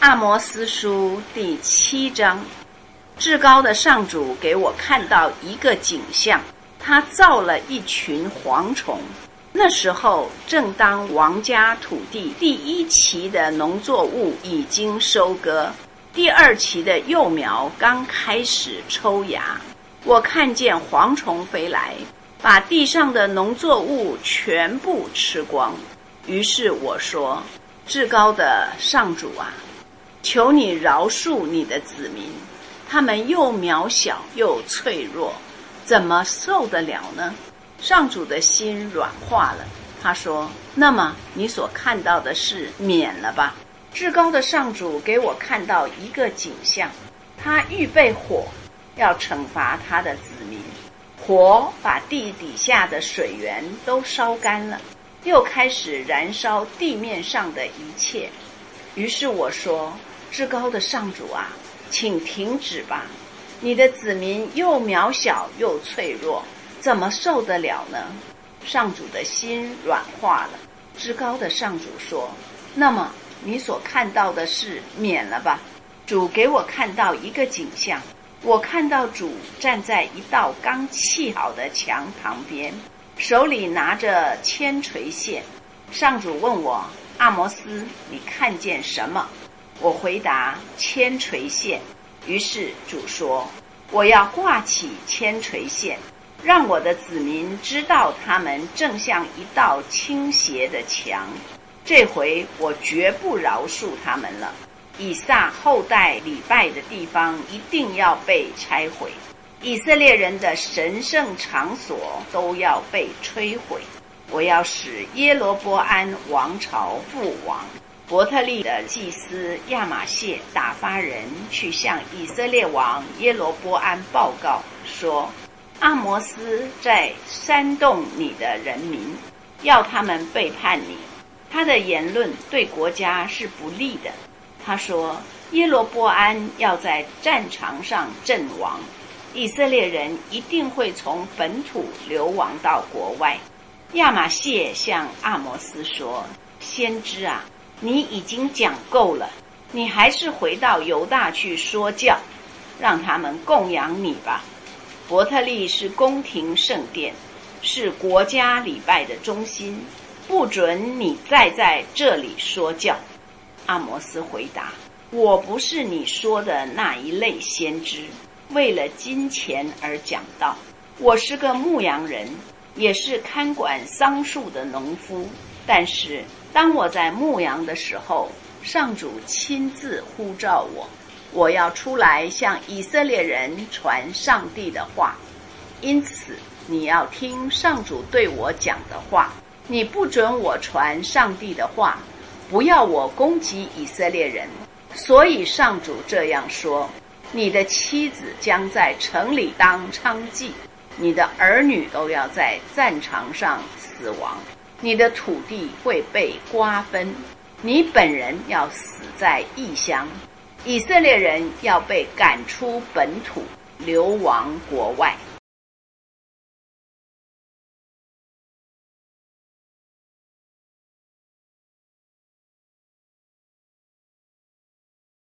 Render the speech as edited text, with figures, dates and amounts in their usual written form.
阿摩司书第7章，至高的上主给我看到一个景象，他造了一群蝗虫。那时候正当王家土地第1期的农作物已经收割，第2期的幼苗刚开始抽芽。我看见蝗虫飞来，把地上的农作物全部吃光。于是我说，至高的上主啊，求你饶恕你的子民，他们又渺小又脆弱，怎么受得了呢？上主的心软化了，他说，那么你所看到的事免了吧。至高的上主给我看到一个景象，他预备火，要惩罚他的子民。火把地底下的水源都烧干了，又开始燃烧地面上的一切。于是我说，至高的上主啊，请停止吧，你的子民又渺小又脆弱，怎么受得了呢？上主的心软化了。至高的上主说，那么你所看到的事免了吧。主给我看到一个景象，我看到主站在一道刚砌好的墙旁边，手里拿着铅垂线。上主问我，阿摩斯，你看见什么？我回答，铅垂线。于是主说，我要挂起铅垂线，让我的子民知道他们正像一道倾斜的墙。这回我绝不饶恕他们了。以撒后代礼拜的地方一定要被拆毁，以色列人的神圣场所都要被摧毁。我要使耶罗波安王朝覆亡。伯特利的祭司亚玛谢打发人去向以色列王耶罗波安报告说，阿摩斯在煽动你的人民，要他们背叛你，他的言论对国家是不利的。他说，耶罗波安要在战场上阵亡，以色列人一定会从本土流亡到国外。亚玛谢向阿摩斯说，先知啊，你已经讲够了，你还是回到犹大去说教，让他们供养你吧。伯特利是宫廷圣殿，是国家礼拜的中心，不准你再在这里说教。阿摩斯回答，我不是你说的那一类先知，为了金钱而讲道。我是个牧羊人，也是看管桑树的农夫。但是当我在牧羊的时候，上主亲自呼召我，我要出来向以色列人传上帝的话。因此你要听上主对我讲的话，你不准我传上帝的话，不要我攻击以色列人。所以上主这样说，你的妻子将在城里当娼妓，你的儿女都要在战场上死亡，你的土地会被瓜分，你本人要死在异乡，以色列人要被赶出本土，流亡国外。